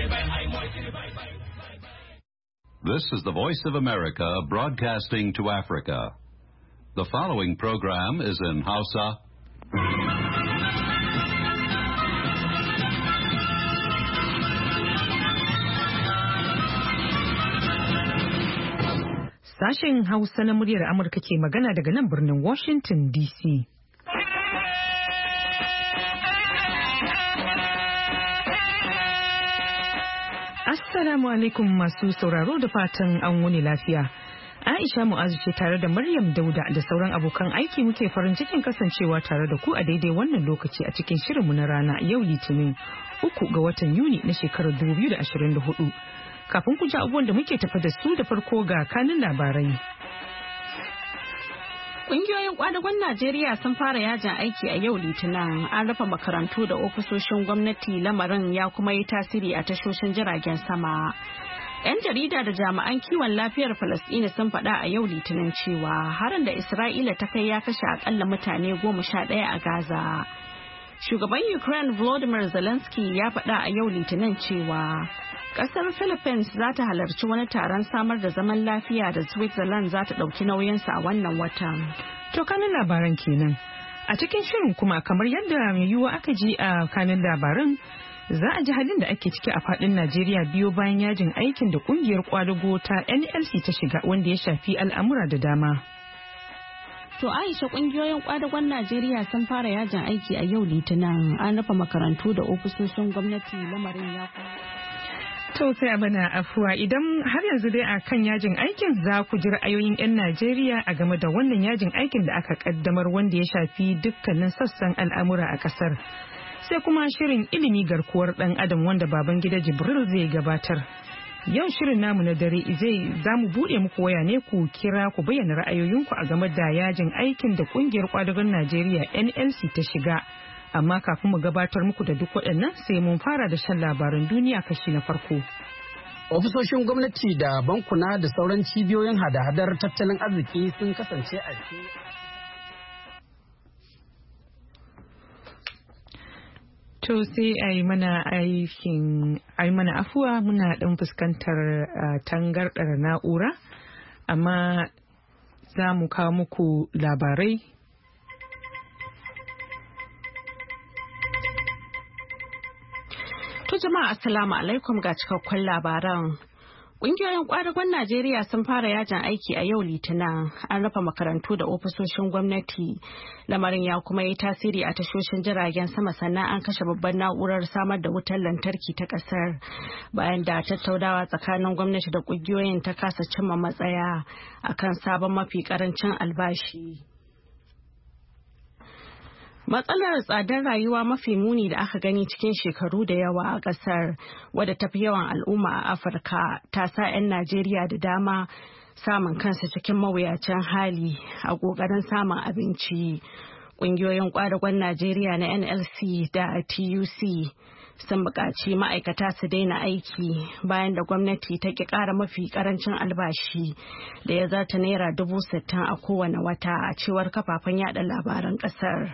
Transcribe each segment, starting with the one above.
This is the Voice of America broadcasting to Africa. The following program is in Hausa. Sashen Hausa na muryar Amurka ke magana daga nan birnin Washington DC. Assalamu alaikum masu sauraro da fatan an wuni lafiya. Aisha Mu'azu ce tare da Maryam Dauda da sauran abokan aiki muke farin cikin kasancewa tare da ku a daidai wannan lokaci a cikin shirinmu na rana yau Litinin 3 ga watan Yuni na shekarar 2024. Kafin ku ji abubuwan da muke tafa da su da farko ga kanin labarai. Ƙungiyoyin ƙwadagon Najeriya sun fara yajin aiki a yau Litinin. An rufe makarantu da ofisoshin gwamnati, lamarin ya kuma yi tasiri a tashoshin jiragen sama. 'Yan jarida da jami'an kiwon lafiyar Falasɗina sun faɗa a yau Litinin cewa harin da Isra'ila ta kai ya kashe akalla mutane 11 a Gaza. Shugaban Ukraine Volodymyr Zelensky ya faɗa a yau Litinin cewa kasar Philippines za ta halarci wani taron samar da zaman lafiya da Switzerland za ta ɗauki nauyinsa a wannan watan. To kanin labaran kenan. A cikin shirin kuma kamar yadda mai yiwuwa aka ji a kanin labaran za a ji halin da ake ciki a fadin Najeriya biyo bayan yajin aikin da kungiyar kwadago ta NLC ta shiga wanda ya shafi al'amura da dama. To Aisha, kungiyoyin kwadagon Najeriya sun fara yajin aiki a yau Litinin. An rufe makarantu da ofisoshin gwamnati, lamarin ya To sai bana afuwa idan har yanzu dai a kan yajin aikin za ku ji ra'ayoyin 'yan Najeriya a game da wannan yajin aikin da aka kaddamar wanda ya shafi dukkanin sassan al'amura a kasar. Sai kuma shirin ilimi garkuwar dan adam wanda baban gida Jibril zai gabatar. Yau shirin namu na dare za mu buɗe muku waya ne ku kira ku bayyana ra'ayoyinku a game da yajin aikin da kungiyar kwadagon Najeriya NLC ta shiga. Amma kafin mu gabatar muku da duk waɗannan sai mun fara da shan labaran duniya kashi na farko. Ofisoshin gwamnati da bankuna da sauran cibiyoyin hada-hadar tattalin arziki sun kasance a To sai a yi mana afuwa muna ɗan fuskantar tangarɗar na'ura, amma za mu kawo muku labarai. To jama'a assalamu alaikum ga cikakkun labaran. Ƙungiyoyin ƙwadagon Najeriya sun fara yajin aiki a yau Litinin. An rufe makarantu da ofisoshin gwamnati. Lamarin ya kuma yi tasiri a tashoshin jiragen sama, sannan an kashe babban na'urar samar da wutar lantarki ta ƙasar. Bayan da tattaunawa tsakanin gwamnati da ƙungiyoyin ta kasa cimma matsaya akan sabon mafi ƙarancin albashi. Matsalar tsadar rayuwa mafi muni da aka gani cikin shekaru da yawa a ƙasar, wadda ta fi yawan al'umma a Afirka, ta sa 'yan Najeriya da dama samun kansu cikin mawuyacin hali a ƙoƙarin samun abinci. Ƙungiyoyin ƙwadagon Najeriya na NLC da TUC sun buƙaci ma'aikata su daina aiki bayan da gwamnati ta ƙi ƙara mafi ƙarancin albashi da ya zarta naira 60,000 a kowane wata, a cewar kafafen yada labaran ƙasar.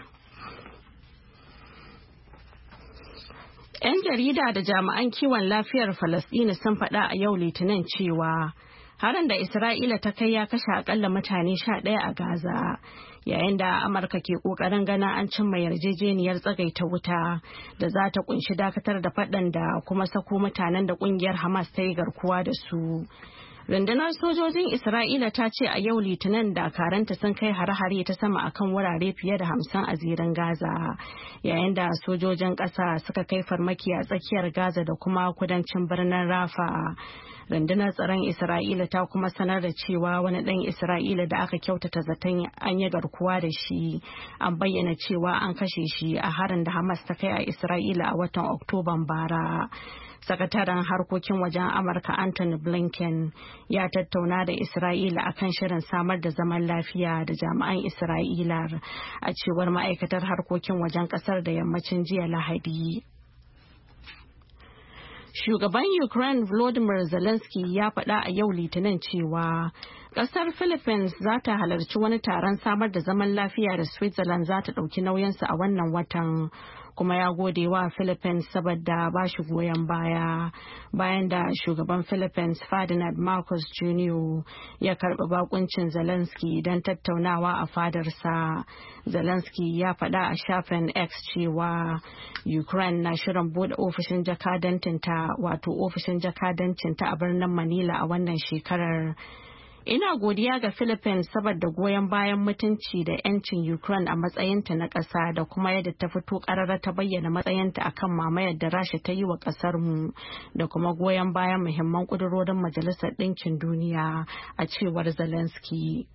'Yan jarida da jami'an kiwon lafiyar Falasɗina sun faɗa a yau Litinin cewa harin da Isra'ila ta kai ya kashe akalla mutane 11 a Gaza, yayin da Amurka ke ƙoƙarin ganin an cimma yarjejeniyar tsagaita wuta da za ta kunshi dakatar da faɗan da kuma sako mutanen da ƙungiyar Hamas ta yi garkuwa da su. Rundunar sojojin Isra'ila ta ce a yau Litinin dakaranta sun kai hare-hare ta sama akan wurare fiye da 50 a zirin Gaza, yayin da sojojin ƙasa suka kai farmaki a tsakiyar Gaza da kuma kudancin birnin Rafa. Rundunar tsaron Isra'ila ta kuma sanar da cewa wani ɗan Isra'ila da aka kyautata zaton an yi garkuwa da shi, an bayyana cewa an kashe shi a harin da Hamas ta kai a Isra'ila a watan Oktoban bara. Sakataren harkokin wajen Amurka Anthony Blinken ya tattauna da Isra'ila akan shirin samar da zaman lafiya da jami'an Isra'ila, a cewar ma'aikatar harkokin wajen kasar da yammacin jiya Lahadi. Shugaban Ukraine Volodymyr Zelensky ya faɗa a yau Litinin cewa Ƙasar Philippines za ta halarci wani taron samar da zaman lafiya da Switzerland za ta ɗauki nauyinsa a wannan watan, kuma ya gode wa Philippines saboda ba shi goyon baya bayan da shugaban Philippines Ferdinand Marcos Jr. ya karɓi bakuncin Zelensky don tattaunawa a fadarsa. Zelensky ya faɗa a shafin X cewa Ukraine na shirin bude ofishin jakadancinta a birnin Manila a wannan shekarar. Ina godiya ga Philippines saboda goyon bayan mutunci da 'yancin Ukraine a matsayinta na ƙasa da kuma yadda ta fito ƙarara ta bayyana matsayinta akan mamayar da Rasha ta yi wa ƙasarmu da kuma goyon bayan muhimman ƙudurorin Majalisar Ɗinkin Duniya, a cewar Zelensky.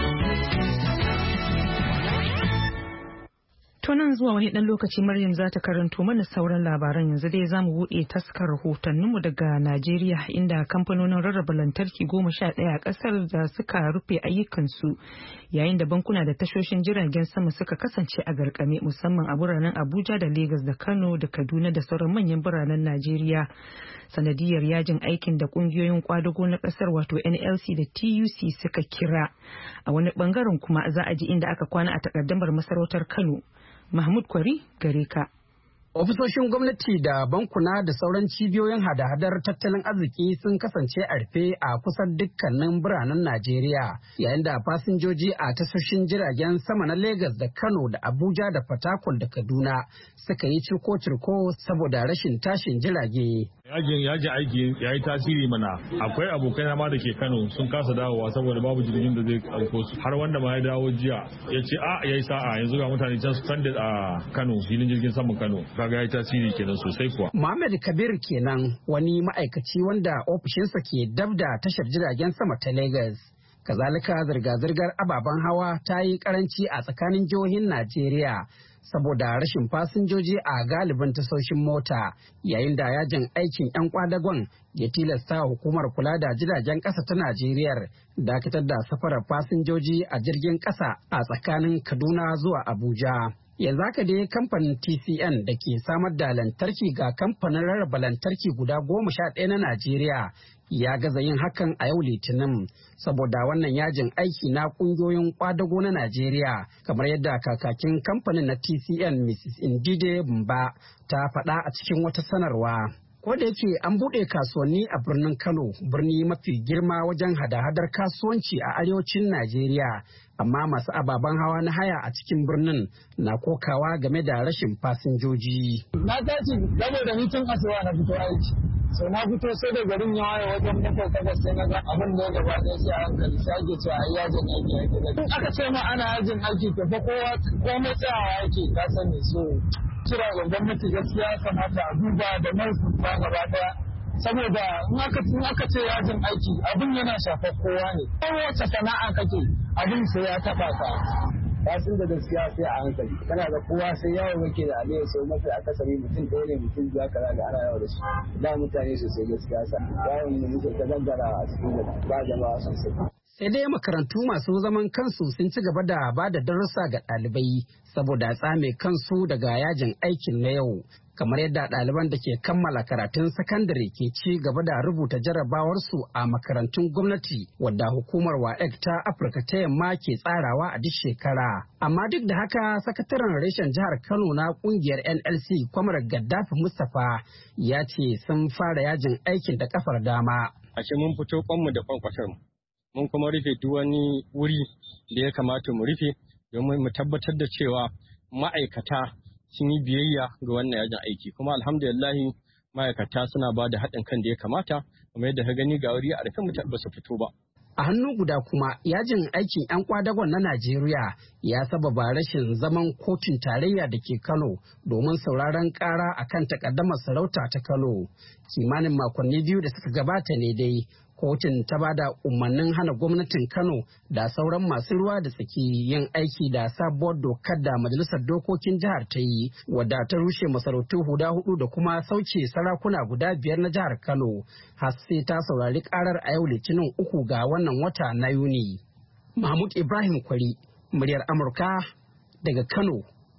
To nan zuwa wani ɗan lokaci Maryam za ta karanto mana sauran labaran. Yanzu dai za mu buɗe taskar rahotanninmu daga Najeriya, inda kamfanonin rarraba lantarki 11 a ƙasar da suka rufe ayyukansu, yayin da bankuna da tashoshin jiragen sama suka kasance a garkame, musamman a biranen Abuja da Legas da Kano da Kaduna da sauran manyan biranen Najeriya. Sanadiyar yajin aikin da kungiyoyin kwadago na ƙasar wato NLC da TUC suka kira. A wani bangaren kuma za a ji inda aka kwana a takaddamar masarautar Kano. Mahmud Kwari gare ka. Ofisoshin gwamnati da bankuna da sauran cibiyoyin hada-hadar tattalin arziki sun kasance a rufe a kusan dukkanin biranen Najeriya, yayin da fasinjoji a tashoshin jiragen sama na Legas da Kano da Abuja da Fatakwal da Kaduna suka yi cirko-cirko saboda rashin tashin jirage. Yajin aiki ya yi tasiri mana. Akwai abokai na ma da ke Kano sun kasa dawowa saboda babu jirgin da zai ɗauko su. Har wanda ma ya dawo jiya ya ce ya yi sa'a, yanzu ga mutane can stranded a Kano, filin jirgin saman Kano. Kaga ya yi tasiri kenan sosai kuwa. Muhammad Kabir kenan, wani ma'aikaci wanda ofishinsa ke dab da tashar jiragen sama ta Lagos. Kazalika zirga-zirgar ababen hawa ta yi karanci a tsakanin jihohin Najeriya saboda rashin fasinjoji a galibin tasoshin mota, yayin da yajin aikin 'yan kwadagon ya tilasta hukumar kula da jiragen ƙasa ta Najeriya dakatar da safarar fasinjoji a jirgin ƙasa a tsakanin Kaduna zuwa Abuja. Yanzu haka dai kamfanin TCN da ke samar da lantarki ga kamfanin rarraba lantarki guda 11 na Najeriya ya gaza yin hakan a yau Litinin saboda wannan yajin aiki na kungiyoyin kwadago na Najeriya, kamar yadda kakakin kamfanin na TCN Mrs. Indide Bumba ta faɗa a cikin wata sanarwa. Ko da yake an buɗe kasuwanni a birnin Kano, birni mafi girma wajen hada-hadar kasuwanci a arewacin Najeriya, amma masu ababen hawa na haya a cikin birnin na kokawa game da rashin fasinjoji. Na tashi saboda ni tun asuba na fito aiki. So na fito sai da garin ya waye wajen 7:00 sai na ga abin da ya gaba ɗaya sai a hankali sai ake cewa ai yajin aiki ake da. In aka ce ma ana yajin aiki to fa kowa komai tsayawa yake, ka sani. So kira ga gwamnati gaskiya kamata a duba da ba gaba ɗaya. Saboda in aka ce yajin aiki abin yana shafar kowa ne. Kowace sana'a kake abin sai ya taɓa ka. Fasin da gaskiya sai a hankali, kana da kowa sai yawon yake da abin sau mafi akasari mutum ɗaya ne mutum biya kaza da ana yawa da shi. Da mutane sosai gaskiya sa yawon da muke ta gaggara a cikin ba jama'a sosai. Sai dai makarantu masu zaman kansu sun ci gaba da ba da darussa ga ɗalibai saboda tsame kansu daga yajin aikin na yau, kamar yadda ɗaliban da ke kammala karatun sakandare ke ci gaba da rubuta jarrabawarsu a makarantun gwamnati wadda hukumar WAEC ta Afirka ta Yamma ke tsarawa a duk shekara. Amma duk da haka, sakataren reshen jihar Kano na kungiyar NLC Kwamar Gaddafi Mustapha ya ce sun fara yajin aikin da kafar dama. Ashe mun fito kwanmu da kwankwatar mu. Mun kuma rufe duk wani wuri da ya kamata mu rufe domin mu tabbatar da cewa ma'aikata sun yi biyayya ga wannan yajin aiki, kuma alhamdulillahi ma'aikata suna ba da haɗin kan da ya kamata, kamar yadda ka gani ga wuri a rufe mutane ba su fito ba. A hannu guda kuma yajin aikin 'yan kwadagon na Najeriya ya sababa rashin zaman kotun tarayya da ke Kano domin sauraron ƙara akan takaddamar sarauta ta Kano. Kimanin makonni 2 da suka gabata ne dai kotun ta ba da umarnin hana gwamnatin Kano da sauran masu ruwa da tsaki yin aiki da sabuwar dokar da majalisar dokokin jihar ta yi, wadda ta rushe masarautu guda 4 da kuma sauke sarakuna guda 5 na jihar Kano, har sai ta saurari karar a yau Litinin 3 ga wannan wata na Yuni. Mahmud Ibrahim Kwari, muryar Amurka daga Kano,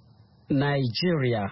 Nigeria.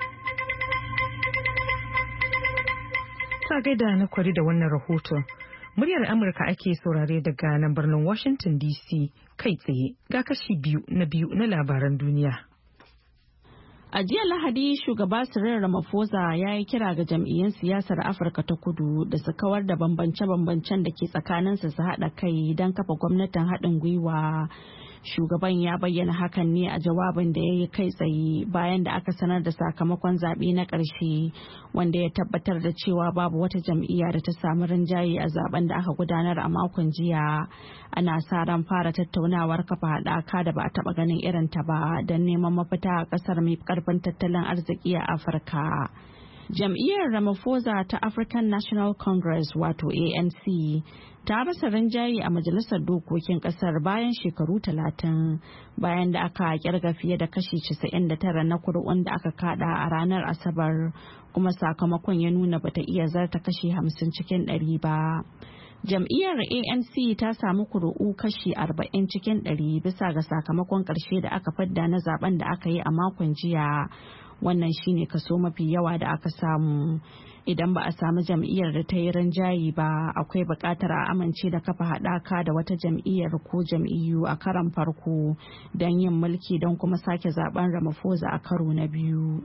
Ta gaida na Kwari da wannan rahoton. Muryar Amurka ake saurare daga nan birnin Washington DC kai tsaye ga kashi biyu na labaran duniya. A jiya Lahadi shugaba Cyril Ramaphosa ya yi kira ga jam'iyyun siyasar Afirka ta Kudu da su kawar da bambance-bambancen da ke tsakaninsu su haɗa kai don kafa gwamnatin haɗin gwiwa. Shugaban ya bayyana hakan ne a jawabin da ya yi kai tsaye bayan da aka sanar da sakamakon zaɓe na ƙarshe wanda ya tabbatar da cewa babu wata jam'iyya da ta samu rinjaye a zaben da aka gudanar a makon jiya. Ana sa ran fara tattaunawar kafa haɗaka da ba a taɓa ganin irin ta ba don neman mafita a ƙasar mai ƙarfin tattalin arziki a Afirka. Jam'iyyar Ramaphosa ta African National Congress wato ANC ta rasa rinjaye a majalisar dokokin kasar bayan shekaru 30 bayan da aka kirga fiye da kashi 99 na kuri'un da aka kada a ranar Asabar kuma sakamakon ya nuna bata iya zarta kashi 50 cikin 100 ba. Jam'iyyar ANC ta samu kuri'u kashi 40 cikin 100 bisa ga sakamakon ƙarshe da aka fadda na zaben da aka yi a makon jiya. Wannan shine kaso mafi yawa da aka samu. Idan ba a samu jam'iyyar da ta yi rinjaye ba, akwai buƙatar a amince da kafa haɗaka da wata jam'iyyar ko jam'iyyu a karon farko don yin mulki don kuma sake zaben Ramaphosa a karo na biyu.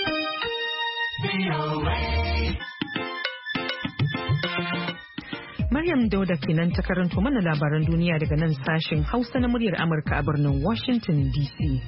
Maryam Dauda kenan ta karanto mana labaran duniya daga nan sashen Hausa na muryar Amurka a birnin Washington DC.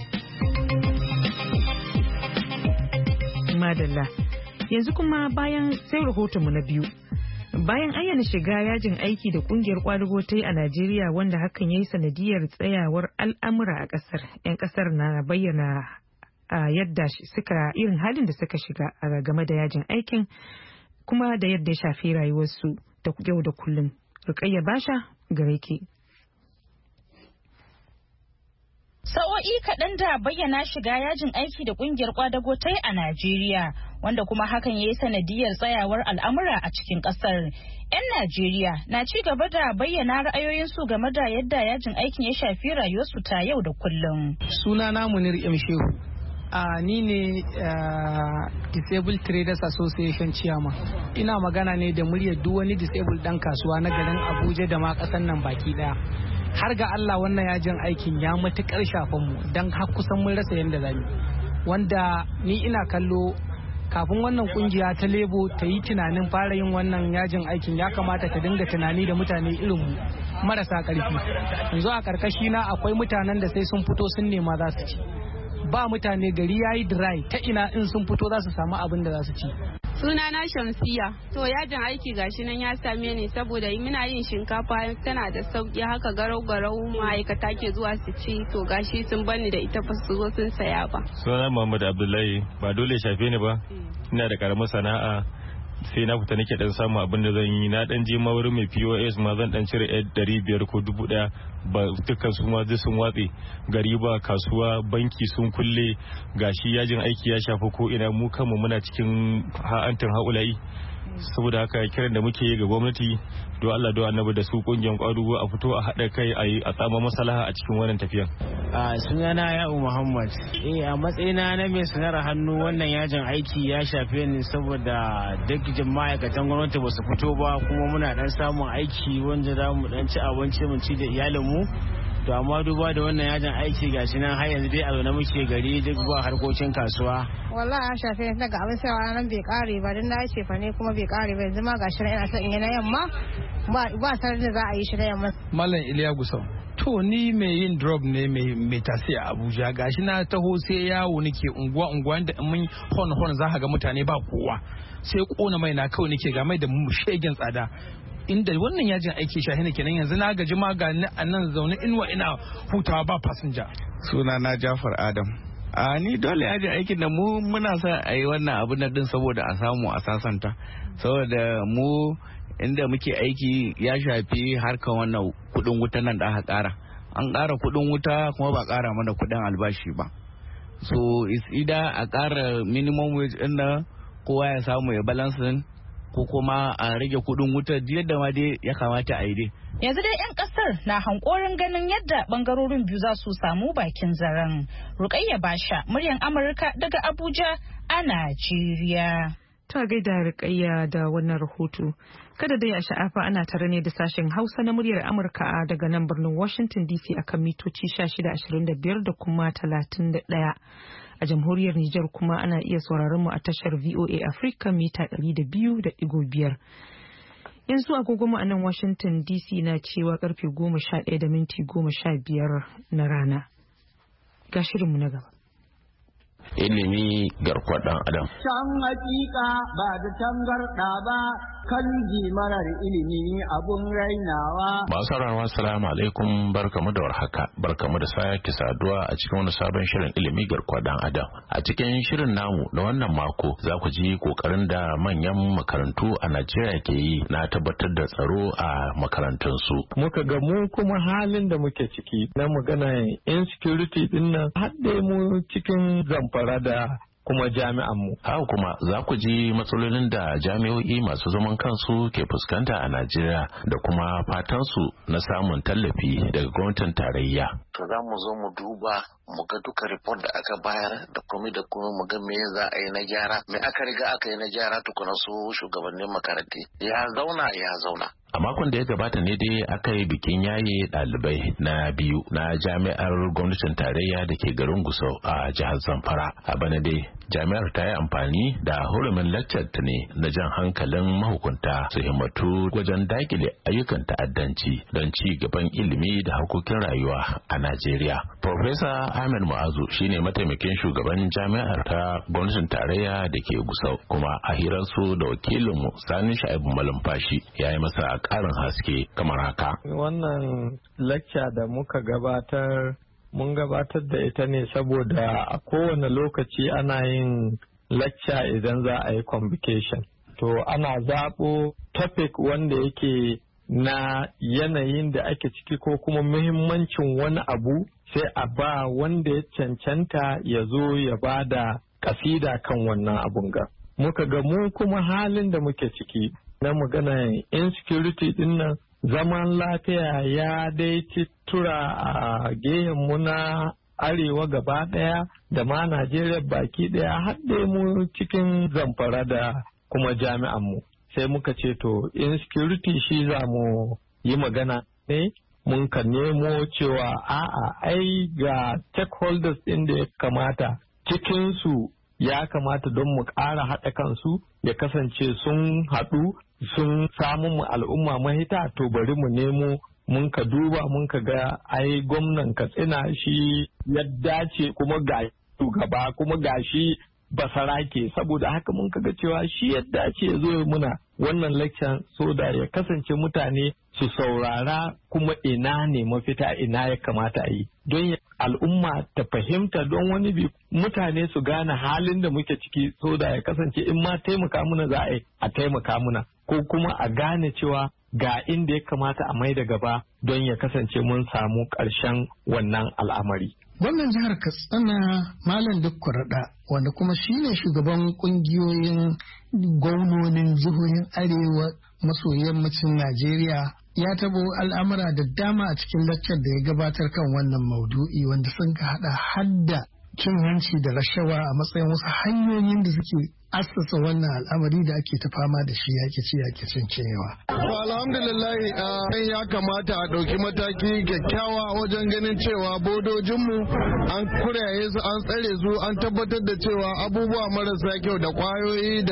Madalla. Yanzu kuma bayan sai rahotonmu na biyu. Bayan ayyana shiga yajin aiki da kungiyar kwadugo ta yi a Najeriya wanda hakan ya yi sanadiyar tsayawar al'amura a kasar. 'Yan kasar na bayyana yadda irin halin da suka shiga game da yajin aikin kuma da yadda ya shafi rayuwarsu da yau da kullum. Rukayya Basha gare ki. Sa'o'i kaɗan da bayyana shiga yajin aiki da ƙungiyar kwadago ta yi a Najeriya, wanda kuma hakan ya yi sanadiyar tsayawar al'amura a cikin ƙasar. 'Yan Najeriya na ci gaba da bayyana ra'ayoyinsu game da yadda yajin aikin ya shafi rayuwarsu ta yau da kullum. Sunana Munir M. Shehu. Ni ne Disabled Traders Association Chairman. Ina magana ne da muryar duk wani disabled ɗan kasuwa na garin Abuja da ma ƙasar nan baki ɗaya. Har ga Allah wannan yajin aikin ya matuƙar shafan mu don har kusan mun rasa yadda zamu. Wanda ni ina kallo kafin wannan kungiya ta lebo ta yi tunanin fara yin wannan yajin aikin ya kamata ta dinga tunani da mutane irin mu marasa ƙarfi. Yanzu a ƙarƙashi na akwai mutanen da sai sun fito sun nema za su ci. Ba mutane gari yayi dry ta ina in sun fito za su samu abin da za su ci. Sunana Shamsiya. To yajin aiki gashi nan ya same ni saboda muna yin shinkafa tana da sauki haka garau-garau ma'aikata ke zuwa su ci to gashi sun bani da ita ba su zo sun saya ba. Sunana Muhammad Abdullahi ba dole shafe ni ba. Ina da karamar sana'a sai na fita nake dan samu abin da zan yi na dan je ma wurin mai POS ma zan dan cire 500 ko 1000 ba dukkan su ma duk sun watse gari ba kasuwa banki sun kulle gashi yajin aiki ya shafa ko ina mu kanmu muna cikin ha'antin haulayi saboda haka kiran da muke yi ga gwamnati do Allah do annabi da su kungiyar kwadugo a fito a haɗa kai a tsama maslaha a cikin wannan tafiya. Sunana Ya'u Muhammad. A matsayina na mai sanar hannu wannan yajin aiki ya shafe ni saboda duk ma'aikatan gwamnati ba su fito ba kuma muna dan samun aiki wanda za mu dan ci abinci mu ci da iyalinmu. To amma duba da wannan yajin aiki gashi nan har yanzu dai a zaune muke gari duk ba harkokin kasuwa. Wallahi ya shafe ni daga abin sayawa nan bai kare ba dan na ce fa ne kuma bai kare ba yanzu ma gashi ina son in yi na yamma ba sanar da za a yi shi da yamma. Mallam Iliya Gusau. To ni mai yin drop ne mai tasi a Abuja gashi na taho sai yawo nake unguwa da mun hon za ka ga mutane ba kowa sai kona mai na kawai nake ga mai da shegen tsada. Inda wannan yajin aiki shahi kenan yanzu na gaji ma ga a nan zaune inuwa ina hutawa ba fasinja. Suna na Jafar Adam. Ni dole yajin aikin da mu muna sa a yi wannan abu na din saboda a samu a sasanta saboda mu inda muke aiki ya shafi harkar wannan kudin wuta nan da aka kara an kara kudin wuta kuma ba kara mana kudin albashi ba so is either a kara minimum wage din da kowa ya samu ya balansin ko kuma a rage kudin wutar yadda ma dai ya kamata a yi dai. Yanzu dai 'yan kasar na hankorin ganin yadda bangarorin biyu za su samu bakin zaren. Rukayya Basha, muryar Amurka daga Abuja a Najeriya. Ta gaida Rukayya da wannan rahoto. Kada dai a sha'afa ana tare ne da sashen Hausa na muryar Amurka daga nan birnin Washington DC akan mitoci 1625 da kuma 31. A jamhuriyar Nijar kuma ana iya sauraron mu a tashar VOA Africa mita 200.5. Yanzu agogonmu a nan Washington DC na cewa karfe 11:15 na rana. Ga shirinmu na gaba. Ilimi garkuwar ɗan adam. Can hakika ba da tangarɗa ba kan marar ilimi abun rainawa. Masu sauraron salamu alaikum, barkamu da warhaka, barkamu da sake saduwa a cikin wani sabon shirin ilimi garkuwar ɗan adam. A cikin shirin namu na wannan mako za ku ji kokarin da manyan makarantu a Najeriya ke yi na tabbatar da tsaro a makarantunsu. Muka ga mu kuma halin da muke ciki na magana insecurity din nan hadde mu cikin zamfara da kuma jami'anmu. Haka kuma za ku ji matsalolin da jami'o'i masu zaman kansu ke fuskanta a Najeriya da kuma fatansu na samun tallafi daga gwamnatin tarayya. To za mu zo mu duba mu ga duka report da aka bayar da kuma mu ga me za a yi na gyara, me aka riga aka yi na gyara tukuna su shugabannin makaranti. Ya zauna. A makon da ya gabata ne dai aka yi bikin yaye ɗalibai na biyu na jami'ar gwamnatin tarayya da ke garin Gusau a jihar Zamfara. A bana dai jami'ar ta yi amfani da hurumin lecture ta ne na jan hankalin mahukunta su himmatu wajen dakile ayyukan ta'addanci don ci gaban ilimi da harkokin rayuwa a Najeriya. Profesa Ahmed Mu'azu shine mataimakin shugaban jami'ar ta gwamnatin tarayya da ke Gusau, kuma a hirarsu da wakilinmu Sani Sha'ibu Malumfashi ya yi masa ƙarin haske kamar haka. Wannan lecture da muka gabatar mun gabatar da ita ne saboda a kowane lokaci ana yin lecture idan za a yi convocation. To ana zaɓo topic wanda yake na yanayin da ake ciki ko kuma muhimmancin wani abu sai a ba wanda ya cancanta ya zo ya ba da kasida kan wannan abun ga. Muka ga mu kuma halin da muke ciki na magana insecurity din nan, zaman lafiya ya dai tura a mu na arewa gaba daya da ma Najeriya baki daya haɗe mu cikin zamfara da kuma jami'anmu. Sai muka ce to insecurity shi za mu yi magana ne, mun ka nemo cewa a'a ai ga stakeholders ɗin da ya kamata cikinsu ya kamata don mu ƙara haɗa kansu ya kasance sun haɗu sun samu mu al'umma mahita. To bari mu nemo, mun ka duba mun ka ga ai gwamnan Katsina shi ya dace kuma ga shugaba kuma ga shi basarake, saboda haka mun kaga cewa shi ya dace ya zo muna wannan lecture so da ya kasance mutane su saurara kuma ina ne mafita, ina ya kamata a yi don al'umma ta fahimta, don wani bi mutane su gane halin da muke ciki so da ya kasance in ma taimaka muna za a taimaka muna, ko kuma a gane cewa ga inda ya kamata a mai da gaba don ya kasance mun samu ƙarshen wannan al'amari. Gwamnan jihar Katsina Malam Dukku Rada, wanda kuma shine shugaban kungiyoyin gwamnonin jihohin Arewa maso yammacin Najeriya, ya tabo al'amura da dama a cikin laccar da ya gabatar kan wannan maudu'i, wanda sun hada hadda cin hanci da rashawa a matsayin wasu hanyoyin da suke assasa wannan al'amari da ake ta fama da shi yake cin cewa. Alhamdulillah ya kamata a ɗauki mataki kyakkyawa wajen ganin cewa bodojinmu an kuraye su, an tsare su, an tabbatar da cewa abubuwa marasa kyau da kwayoyi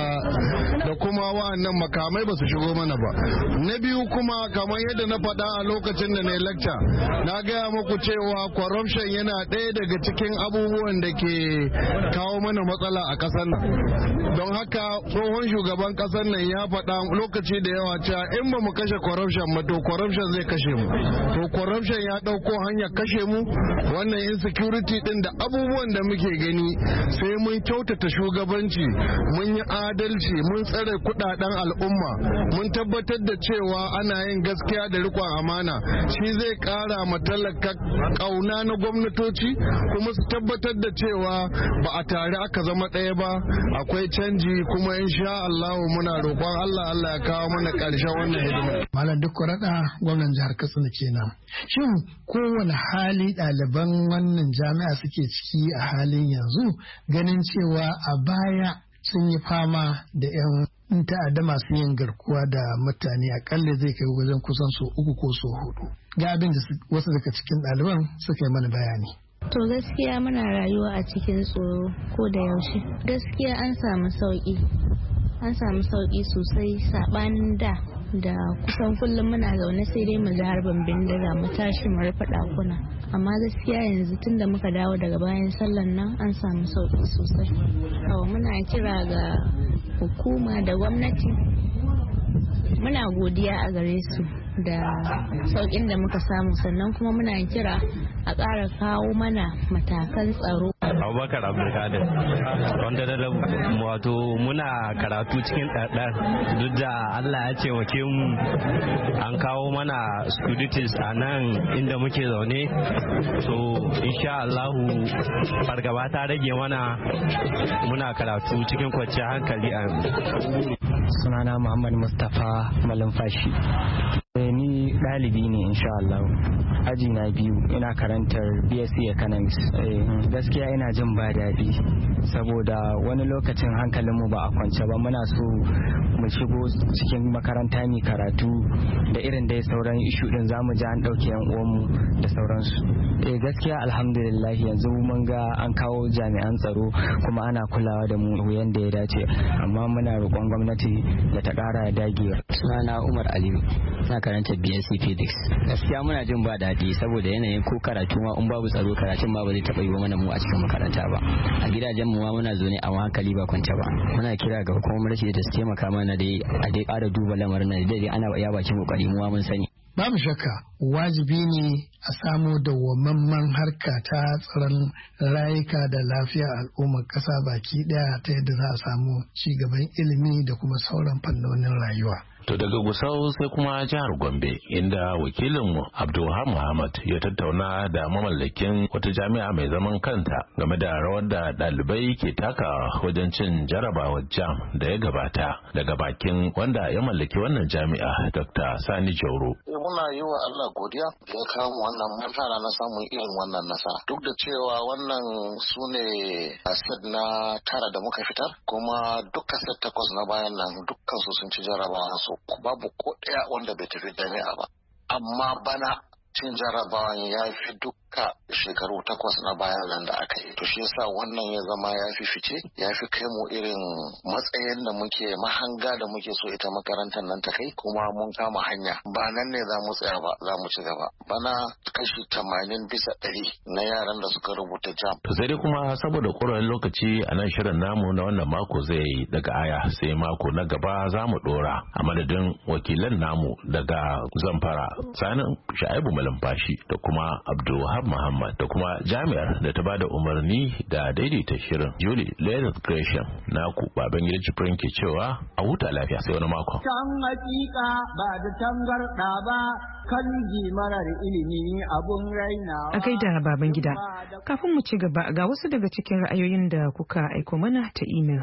da kuma wa'annan makamai ba su shigo mana ba. Na biyu kuma kamar yadda na faɗa a lokacin da na yi lecture, na gaya muku cewa corruption yana ɗaya daga cikin abubuwan da ke kawo mana matsala a ƙasar nan. Don haka tsohon shugaban kasar nan ya faɗa lokaci da yawa cewa in ba mu kashe corruption ba to corruption zai kashe mu. To corruption ya ɗauko hanyar kashe mu, wannan insecurity ɗin da abubuwan da muke gani sai mun kyautata shugabanci, mun yi adalci, mun tsare kuɗaɗen al'umma, mun tabbatar da cewa ana yin gaskiya da riƙon amana, shi zai ƙara ma talaka ƙauna na gwamnatoci kuma su tabbatar da cewa ba a tare aka zama ɗaya ba. Akwai canji kuma insha Allah muna roƙon Allah ya kawo mana ƙarshen wannan hidima. Malam Dukku Rada, gwamnan jihar Katsina kenan. Shin kowane hali ɗaliban wannan jami'a suke ciki a halin yanzu, ganin cewa a baya sun yi fama da 'yan ta'adda masu yin garkuwa da mutane akalla zai kai wajen kusan so 3 ko so 4. Ga abin da wasu daga cikin ɗaliban suka yi mana bayani. To gaskiya muna rayuwa a cikin tsoro ko da yaushe. Gaskiya an samu sauki sosai sabanin da kusan kullum muna zaune sai dai mu ji harbin bindiga mu tashi mu rufe ɗakuna. Amma gaskiya yanzu tunda muka dawo daga bayan sallan nan an samu sauki sosai. Muna kira ga hukuma da gwamnati, muna godiya a gare su da saukin da muka samu, sannan kuma muna kira a ƙara kawo mana matakan tsaro. Abubakar Abdulkadir, wanda da wato muna karatu cikin ɗaɗɗar duk da Allah ya ce wake mu an kawo mana securities a nan inda muke zaune, so insha Allahu fargaba ta rage mana, muna karatu cikin kwanciyar hankali a sunana Muhammad Mustapha Malumfashi. Ni ɗalibi ne insha Allah, aji na 2 ina karantar BSc Economics. Gaskiya ina jin ba daɗi saboda wani lokacin hankalinmu ba a kwance ba, muna so mu shigo cikin makaranta ne karatu da irin dai sauran ishu din zamu ji an ɗauke yan uwanmu da sauransu. Gaskiya alhamdulillah yanzu mun ga an kawo jami'an tsaro kuma ana kulawa da mu yanda ya dace, amma muna roƙon gwamnati da ta ƙara dagewa. Sunana Umar Aliyu, na karanta BSc Physics. Gaskiya muna jin ba daɗi saboda yanayin ko karatu ma in babu tsaro karatun ma ba zai taɓa yi wa mana mu a cikin makaranta ba. A gidajen mu ma muna zaune a hankali ba kwance ba. Muna kira ga hukumar da su taimaka mana dai a dai ƙara duba lamarin nan, dai ana iya bakin kokari mu mun sani. Babu shakka wajibi ne a samo dawwammamen harka ta tsaron rayuka da lafiya al'ummar ƙasa baki ɗaya ta yadda za a samu ci gaban ilimi da kuma sauran fannonin rayuwa. To daga Gusau sai kuma jihar Gombe, inda wakilinmu Abdulwahab Muhammad ya tattauna da mamallakin wata jami'a mai zaman kanta game da rawar da ɗalibai ke taka wajen cin jarabawar jam da ya gabata, daga bakin wanda ya mallaki wannan jami'a Dr. Sani Jauro. Muna yi wa Allah godiya da ya kawo wannan nasara na samun irin wannan nasara. Duk da cewa wannan su ne set na 9 da muka fitar, kuma duka set 8 na bayan nan dukkan su sun ci jarabawa su. Babu ko ɗaya wanda bai tafi jami'a ba, amma bana cin jarabawan ya fi duka shekaru 8 na bayan nan da aka yi. To shi yasa wannan ya zama ya fi fice, ya fi kai mu irin matsayin da muke mahanga da muke so ita makarantar nan ta kai, kuma mun kama hanya. Ba nan ne za mu tsaya ba, za mu ci gaba. Bana kashi 80% na yaran da suka rubuta jam. To sai dai kuma saboda ƙorayen lokaci a nan shirin namu na wannan mako zai daga aya, sai mako na gaba za mu ɗora. A madadin wakilan namu daga Zamfara, Sani Sha'ibu Malumfashi da kuma Abdulwahab Muhammad da kuma jami'ar da ta bada umarni da daidaita shirin Julie Leonard Gresham, naku Babangida Jibrin ke cewa a huta lafiya sai wani mako. Can hakika ba da tangarda ba, kan marar ilimi abun raina. A gaida Babangida, kafin mu ci gaba ga wasu daga cikin ra'ayoyin da kuka aiko mana ta email.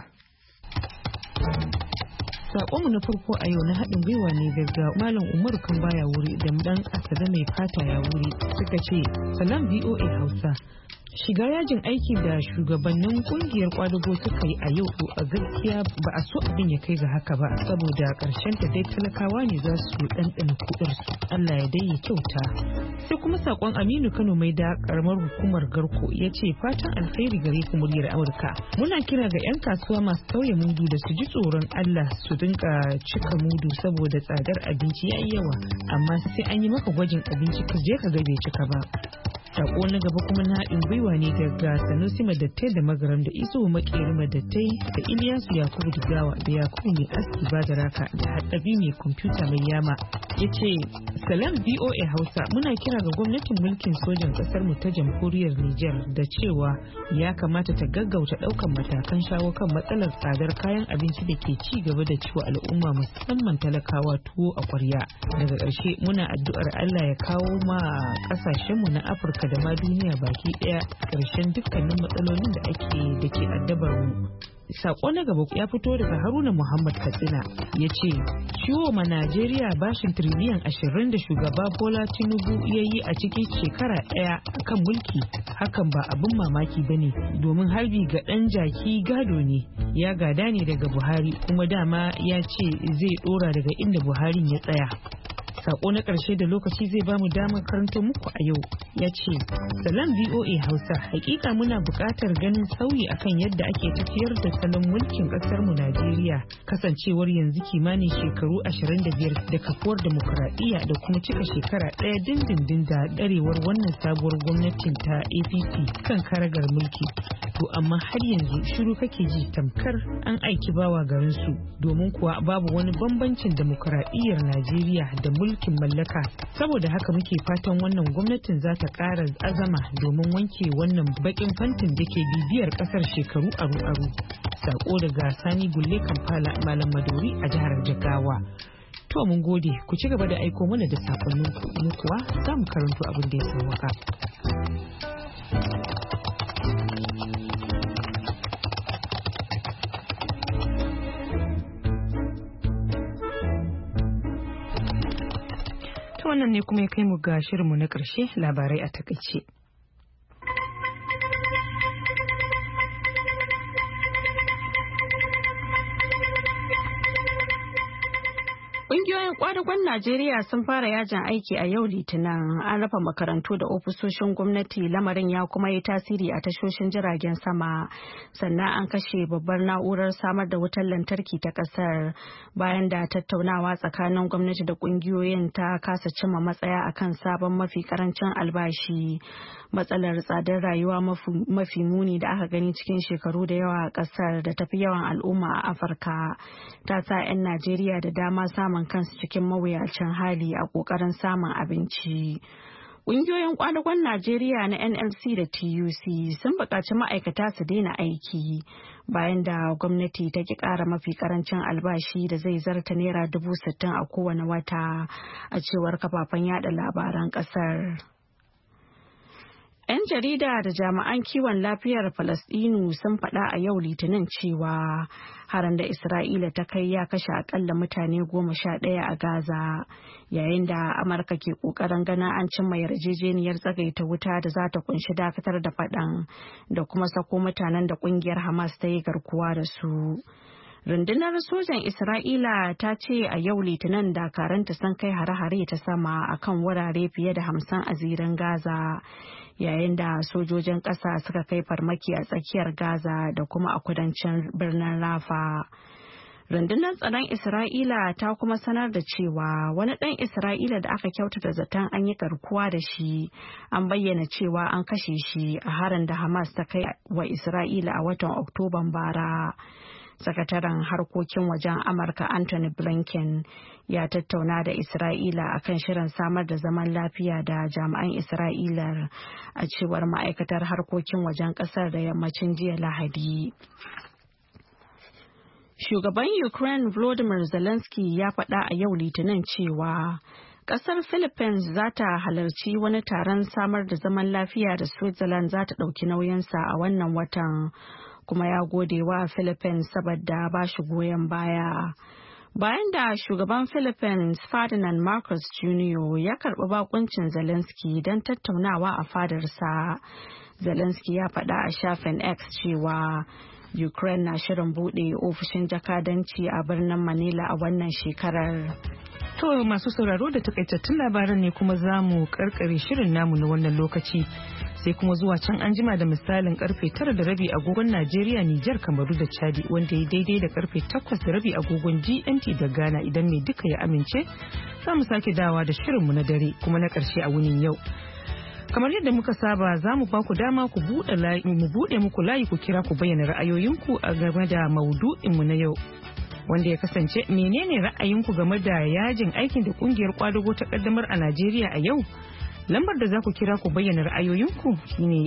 Sakonmu na farko a yau na haɗin gwiwa ne daga Malam Umaru kan baya wuri da dan Asabe mai fata ya wuri, suka ce salam VOA Hausa. Shiga yajin aiki da shugabannin kungiyar kwadago suka yi a yau a gaskiya ba a so abin ya kai ga haka ba, saboda karshen ta dai talakawa ne za su ɗanɗana kuɗar su. Allah ya dai ya kyauta. Sai kuma sakon Aminu Kano mai da karamar hukumar Garko ya ce fatan alheri gare ku muryar Amurka. Muna kira ga 'yan kasuwa masu tauye mudu da su ji tsoron Allah su dinka cika mudu saboda tsadar abinci yayi yawa, amma sai an yi maka gwajin abinci ka je ka ga bai cika ba. Sako na gaba kuma na haɗin gwiwa ne daga Sanusi Madattai da Magaram da Iso Makeri Madattai da Iliyasu Yakubu Digawa da Yakubu mai aski Badaraka da Haɗabi mai kwamfuta mai yama. Ya ce, Salam VOA Hausa, muna kira ga gwamnatin mulkin sojan ƙasar mu ta jamhuriyar Nijar da cewa ya kamata ta gaggauta ɗaukan matakan shawo kan matsalar tsadar kayan abinci da ke ci gaba da ciwo al'umma musamman talakawa tuwo a ƙwarya. Daga ƙarshe muna addu'ar Allah ya kawo ma ƙasashenmu na Afirka da ma duniya baki daya karshen dukkanin matsalolin da ke addabar mu. Sako na gaba ya fito daga Haruna Muhammad Katsina ya ce ciwo ma Najeriya bashin tiriliyan 20 da shugaba Bola Tinubu ya yi a cikin shekara ɗaya akan mulki hakan ba abin mamaki ba ne domin harbi ga ɗan jaki gado ne ya gada ne daga Buhari kuma dama ya ce zai ɗora daga inda Buhari ya tsaya. Sako na ƙarshe da lokaci zai bamu damar karanto muku a yau ya ce, Salam VOA Hausa, hakika muna buƙatar ganin sauyi akan yadda ake tafiyar da salon mulkin ƙasar mu Najeriya, kasancewar yanzu kimanin shekaru 25 da kafuwar demokuraɗiyya da kuma cika shekara ɗaya dindindin da ɗarewar wannan sabuwar gwamnatin ta APC kan karagar mulki. To amma har yanzu shiru kake ji tamkar an aiki bawa garin su domin kuwa babu wani bambancin demokuraɗiyyar Najeriya da mulkin mallaka. Saboda haka muke fatan wannan gwamnatin za ta ƙara azama domin wanke wannan baƙin fantin da ke bibiyar ƙasar shekaru aru-aru. Sako daga Sani Gulle Kampala Malam Maduri a jihar Jigawa. To mun gode ku ci gaba da aiko mana da sakonnin ku kuwa za mu karanto abin da ya sauwaka. Wannan ne kuma ya kai mu ga shirinmu na ƙarshe labarai a takaice. Ƙungiyoyin ƙwadagon Najeriya sun fara yajin aiki a yau Litinin. An rufe makarantu da ofisoshin gwamnati, lamarin ya kuma yi tasiri a tashoshin jiragen sama. Sannan an kashe babbar na'urar samar da wutar lantarki ta ƙasar bayan da tattaunawa tsakanin gwamnati da ƙungiyoyin ta kasa cimma matsaya akan sabon mafi karancin albashi. Matsalar tsadar rayuwa mafi muni da aka gani cikin shekaru da yawa a ƙasar da tafi yawan al'umma a Afirka ta sa 'yan Najeriya da dama samun kansu cikin mawuyacin hali a ƙoƙarin samun abinci. Ƙungiyoyin ƙwadagon Najeriya na NLC da TUC sun buƙaci ma'aikata su daina aiki bayan da gwamnati ta ki ƙara mafi ƙarancin albashi da zai zarta naira 60,000 a kowane wata a cewar kafafen yada labaran ƙasar. 'Yan jarida da jami'an kiwon lafiyar Falasɗinu sun faɗa a yau Litinin cewa harin da Isra'ila ta kai ya kashe akalla mutane 11 a Gaza, yayin da Amurka ke ƙoƙarin ganin an cimma yarjejeniyar tsagaita wuta da za ta kunshi dakatar da faɗan da kuma sako mutanen da ƙungiyar Hamas ta yi garkuwa da su. Rundunar sojan Isra'ila ta ce a yau Litinin dakaranta sun kai hare-hare ta sama akan wurare fiye da 50 a zirin Gaza, yayin da sojojin ƙasa suka kai farmaki a tsakiyar Gaza da kuma a kudancin birnin Rafa. Rundunar tsaron Isra'ila ta kuma sanar da cewa wani ɗan Isra'ila da aka kyautata zaton an yi garkuwa da shi an bayyana cewa an kashe shi a harin da Hamas ta kai wa Isra'ila a watan Oktoban bara. Sakataren harkokin wajen Amurka Anthony Blinken ya tattauna da Isra'ila akan shirin samar da zaman lafiya da jami'an Isra'ila a cewar ma'aikatar harkokin wajen kasar da yammacin jiya Lahadi. Shugaban Ukraine Volodymyr Zelensky ya faɗa a yau Litinin cewa ƙasar Philippines za ta halarci wani taron samar da zaman lafiya da Switzerland za ta ɗauki nauyinsa a wannan watan. Kuma ya gode wa Philippines saboda ba shi goyon baya. Bayan da shugaban Philippines Ferdinand Marcos Jr. ya karɓi bakuncin Zelensky don tattaunawa a fadarsa, Zelensky ya faɗa a shafin X cewa Ukraine na shirin buɗe ofishin jakadanci a birnin Manila a wannan shekarar. To masu sauraro da takaitattun labaran ne kuma za mu karkare shirin namu na wannan lokaci. Sai kuma zuwa can an jima da misalin karfe 9:30 agogon Najeriya, Nijar, Kamaru da Chadi wanda ya daidai da karfe 8:30 agogon GMT da Ghana idan mai duka ya amince. Za mu sake dawa da shirinmu na dare kuma na ƙarshe a wunin yau. Kamar yadda muka saba za mu ba ku dama mu buɗe muku layi ku kira ku bayyana ra'ayoyinku a game da maudu'inmu na yau. Wanda ya kasance menene ra'ayinku game da yajin aikin da kungiyar kwadago ta kaddamar a Najeriya a yau? Lambar da za ku kira ku bayyana ra'ayoyinku shine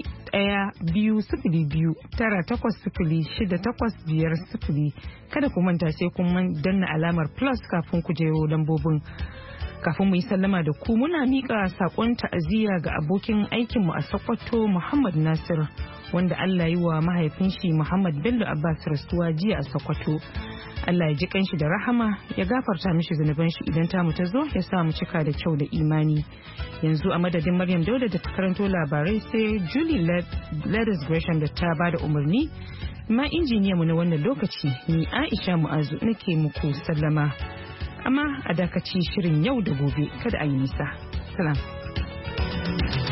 1-2-9-0-6-8-5-0. Kada ku manta sai kun danna alamar plus kafin ku jero lambobin. Kafin mu yi sallama da ku muna miƙa saƙon ta'aziyya ga abokin aikinmu a Sokoto Muhammad Nasir wanda Allah yi wa mahaifin shi Muhammad Bello Abbas rasuwa jiya a Sokoto. Allah ya ji kanshi da rahama ya gafarta mishi zunuban shi idan ta ta zo ya sa mu cika da kyau da imani. Yanzu a madadin Maryam Dauda da ta karanto labarai sai Julie Ladis Gresham da ta bada umarni. Ma injiniyanmu na wannan lokaci ni Aisha Mu'azu nake muku sallama. Amma a dakaci shirin yau da gobe kada a yi nisa. Salam.